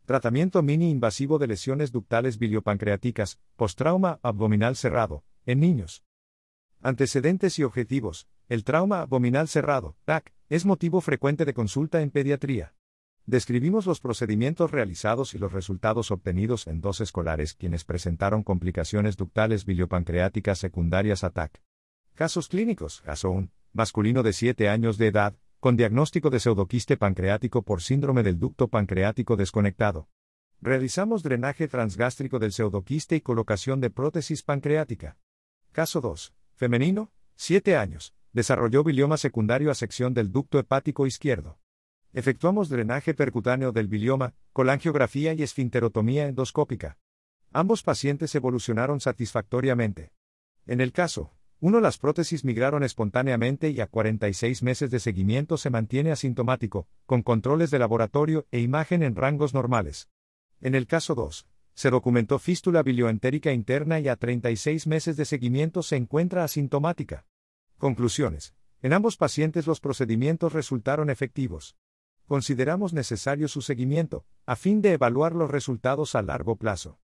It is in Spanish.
Tratamiento mini-invasivo de lesiones ductales biliopancreáticas, postrauma abdominal cerrado, en niños. Antecedentes y objetivos. El trauma abdominal cerrado, TAC, es motivo frecuente de consulta en pediatría. Describimos los procedimientos realizados y los resultados obtenidos en 2 escolares quienes presentaron complicaciones ductales biliopancreáticas secundarias a TAC. Casos clínicos. Caso 1. Masculino de 7 años de edad, con diagnóstico de pseudoquiste pancreático por síndrome del ducto pancreático desconectado. Realizamos drenaje transgástrico del pseudoquiste y colocación de prótesis pancreática. Caso 2. Femenino, 7 años, desarrolló bilioma secundario a sección del ducto hepático izquierdo. Efectuamos drenaje percutáneo del bilioma, colangiografía y esfinterotomía endoscópica. Ambos pacientes evolucionaron satisfactoriamente. En el caso 1, las prótesis migraron espontáneamente y a 46 meses de seguimiento se mantiene asintomático, con controles de laboratorio e imagen en rangos normales. En el caso 2, se documentó fístula bilioentérica interna y a 36 meses de seguimiento se encuentra asintomática. Conclusiones. En ambos pacientes los procedimientos resultaron efectivos. Consideramos necesario su seguimiento, a fin de evaluar los resultados a largo plazo.